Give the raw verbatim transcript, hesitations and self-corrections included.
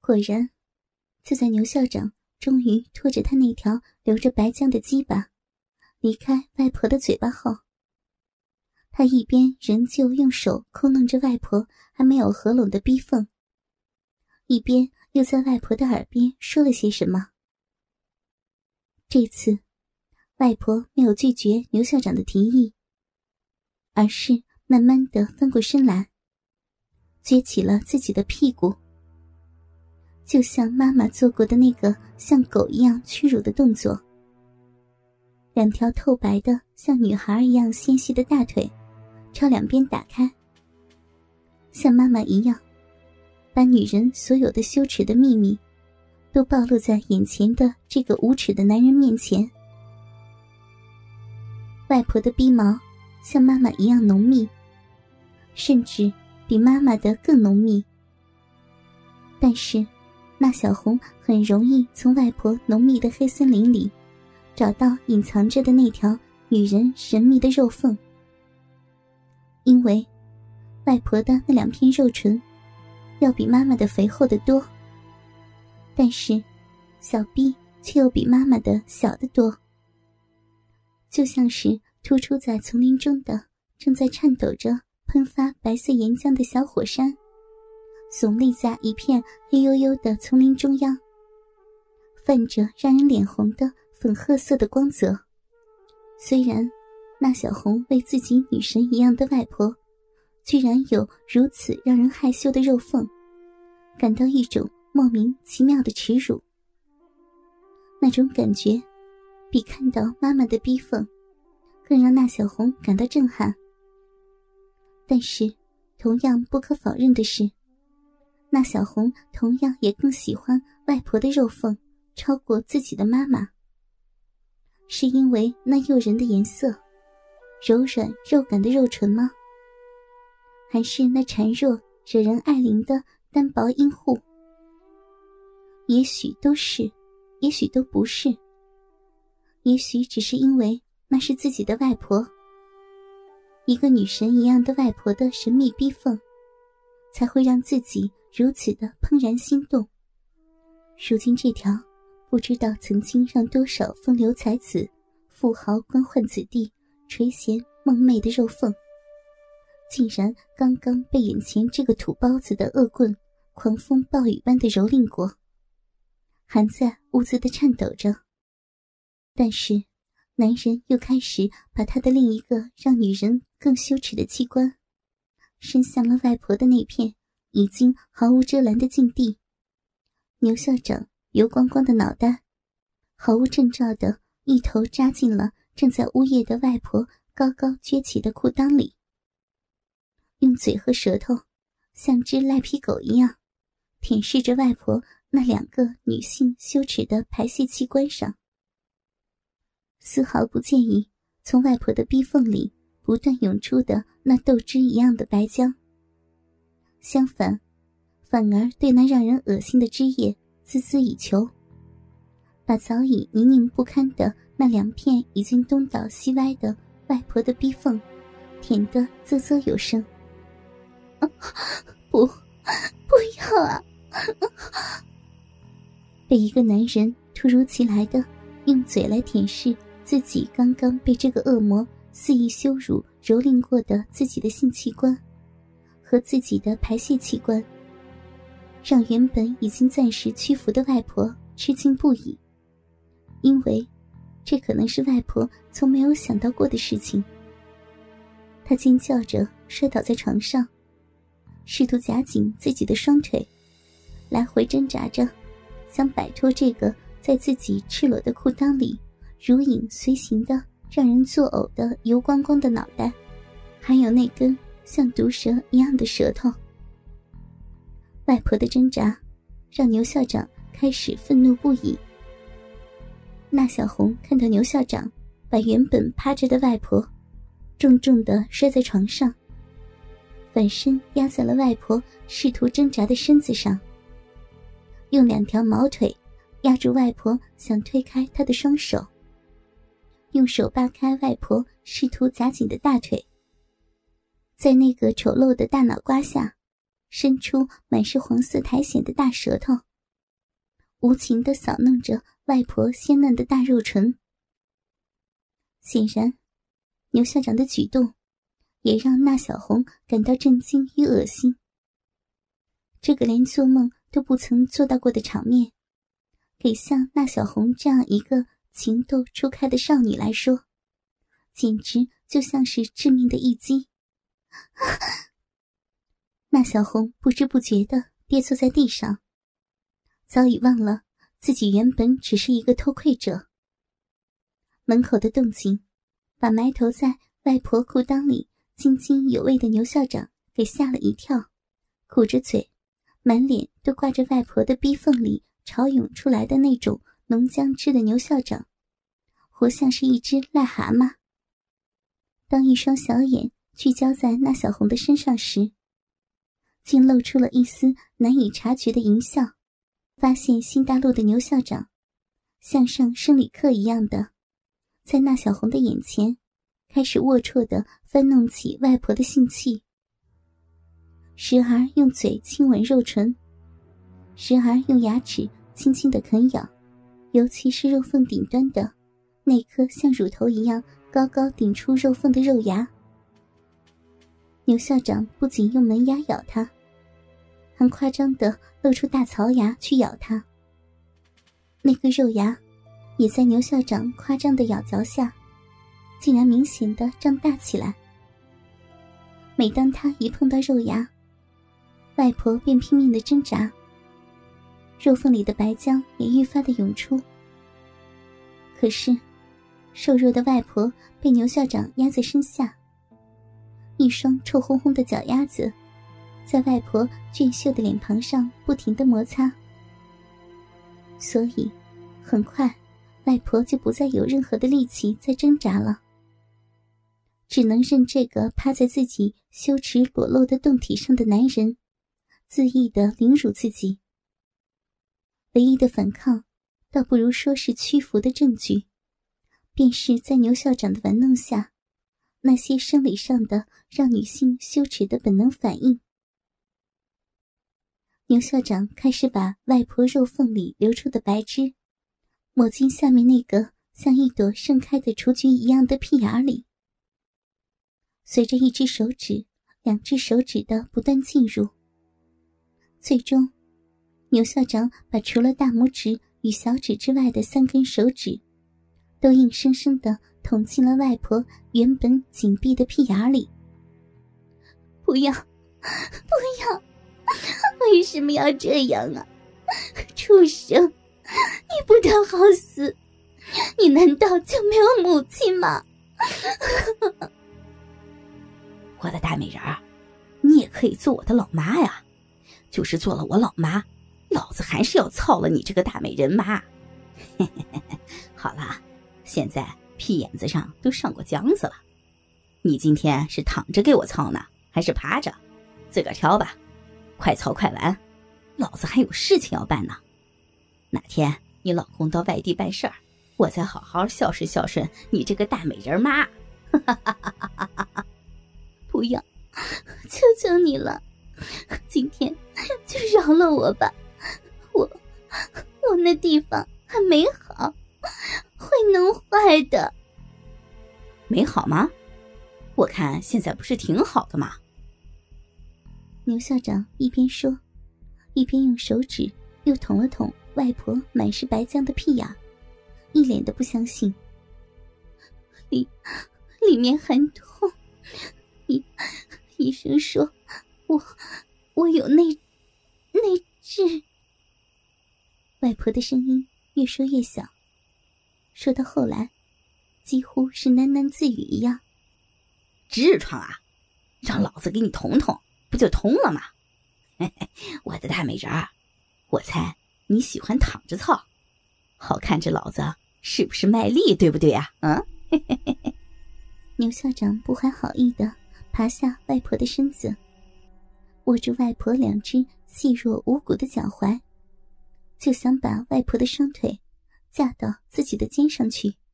果然，就在牛校长终于拖着他那条流着白浆的鸡巴离开外婆的嘴巴后，他一边仍旧用手抠弄着外婆还没有合拢的逼缝，一边又在外婆的耳边说了些什么。这次外婆没有拒绝牛校长的提议，而是慢慢地翻过身来，撅起了自己的屁股，就像妈妈做过的那个像狗一样屈辱的动作。两条透白的像女孩一样纤细的大腿朝两边打开，像妈妈一样把女人所有的羞耻的秘密都暴露在眼前的这个无耻的男人面前。外婆的逼毛像妈妈一样浓密，甚至比妈妈的更浓密，但是那小红很容易从外婆浓密的黑森林里找到隐藏着的那条女人神秘的肉缝，因为外婆的那两片肉唇要比妈妈的肥厚得多，但是小臂却又比妈妈的小得多，就像是突出在丛林中的正在颤抖着喷发白色岩浆的小火山，耸立在一片黑黝黝的丛林中央，泛着让人脸红的粉褐色的光泽。虽然那小红为自己女神一样的外婆居然有如此让人害羞的肉缝感到一种莫名其妙的耻辱，那种感觉比看到妈妈的逼缝更让那小红感到震撼。但是同样不可否认的是，那小红同样也更喜欢外婆的肉缝超过自己的妈妈。是因为那诱人的颜色，柔软肉感的肉唇吗？还是那孱弱惹人爱怜的单薄阴户？也许都是，也许都不是，也许只是因为那是自己的外婆，一个女神一样的外婆的神秘逼缝，才会让自己如此的怦然心动。如今这条不知道曾经让多少风流才子、富豪官宦子弟垂涎梦寐的肉缝，竟然刚刚被眼前这个土包子的恶棍狂风暴雨般的蹂躏过，还在兀自的颤抖着。但是男人又开始把他的另一个让女人更羞耻的器官伸向了外婆的那片已经毫无遮拦的境地。牛校长油光光的脑袋毫无征兆的一头扎进了正在呜咽的外婆高高撅起的裤裆里，用嘴和舌头像只赖皮狗一样舔舐着外婆那两个女性羞耻的排泄器官上，丝毫不介意从外婆的逼缝里不断涌出的那豆汁一样的白浆，相反反而对那让人恶心的汁液孜孜以求，把早已泥泞不堪的那两片已经东倒西歪的外婆的逼缝舔得啧啧有声。啊，不，不要啊！被一个男人突如其来的用嘴来舔舐自己刚刚被这个恶魔肆意羞辱蹂躏过的自己的性器官和自己的排泄器官，让原本已经暂时屈服的外婆吃惊不已，因为这可能是外婆从没有想到过的事情。她尖叫着摔倒在床上，试图夹紧自己的双腿，来回挣扎着想摆脱这个在自己赤裸的裤裆里如影随形的让人作呕的油光光的脑袋，还有那根像毒蛇一样的舌头。外婆的挣扎让牛校长开始愤怒不已。那小红看到牛校长把原本趴着的外婆重重地摔在床上，反身压在了外婆试图挣扎的身子上，用两条毛腿压住外婆想推开她的双手，用手扒开外婆试图夹紧的大腿，在那个丑陋的大脑瓜下伸出满是黄色苔藓的大舌头无情地扫弄着外婆鲜嫩的大肉唇。显然，牛校长的举动也让那小红感到震惊与恶心。这个连做梦都不曾做到过的场面，给像那小红这样一个情窦初开的少女来说，简直就像是致命的一击。那小红不知不觉地跌坐在地上，早已忘了自己原本只是一个偷窥者。门口的动静把埋头在外婆裤裆里津津有味的牛校长给吓了一跳，鼓着嘴，满脸都挂着外婆的逼缝里潮涌出来的那种浓浆汁的牛校长，活像是一只癞蛤蟆。当一双小眼聚焦在那小红的身上时，竟露出了一丝难以察觉的淫笑，发现新大陆的牛校长像上生理课一样的在那小红的眼前开始龌龊地翻弄起外婆的性器，时而用嘴亲吻肉唇，时而用牙齿轻轻地啃咬，尤其是肉缝顶端的那颗像乳头一样高高顶出肉缝的肉牙。牛校长不仅用门牙咬她，还夸张地露出大槽牙去咬她。那个肉牙也在牛校长夸张的咬嚼下，竟然明显地胀大起来。每当他一碰到肉牙，外婆便拼命地挣扎，肉缝里的白浆也愈发的涌出。可是瘦弱的外婆被牛校长压在身下，一双臭烘烘的脚丫子在外婆俊秀的脸庞上不停地摩擦，所以很快外婆就不再有任何的力气再挣扎了，只能任这个趴在自己羞耻裸露的胴体上的男人恣意地凌辱自己。唯一的反抗，倒不如说是屈服的证据，便是在牛校长的玩弄下，那些生理上的让女性羞耻的本能反应。牛校长开始把外婆肉缝里流出的白汁抹进下面那个像一朵盛开的雏菊一样的屁眼里，随着一只手指两只手指的不断进入，最终牛校长把除了大拇指与小指之外的三根手指都硬生生地捅进了外婆原本紧闭的屁眼里。不要，不要，为什么要这样啊？畜生，你不得好死，你难道就没有母亲吗？ 我的大美人儿，你也可以做我的老妈呀，就是做了我老妈，老子还是要操了你这个大美人妈。好了，现在屁眼子上都上过浆子了，你今天是躺着给我操呢，还是趴着？自个儿挑吧，快操快完，老子还有事情要办呢。哪天你老公到外地办事儿，我再好好孝顺孝顺你这个大美人妈。 不要，求求你了，今天就饶了我吧，我我那地方还没好，会弄坏的。 没好吗？我看现在不是挺好的吗？ 牛校长一边说，一边用手指又捅了捅外婆满是白浆的屁眼，一脸的不相信。里里面很痛，医医生说我我有内内痔。外婆的声音越说越小，说到后来几乎是喃喃自语一样。 痔疮啊，让老子给你捅捅，不就通了吗？嘿嘿，我的大美人儿，我猜你喜欢躺着操，好看着老子是不是卖力，对不对啊？嗯，嘿嘿嘿嘿。 牛校长不怀好意地爬下外婆的身子，握住外婆两只细弱无骨的脚踝，就想把外婆的双腿架到自己的肩上去。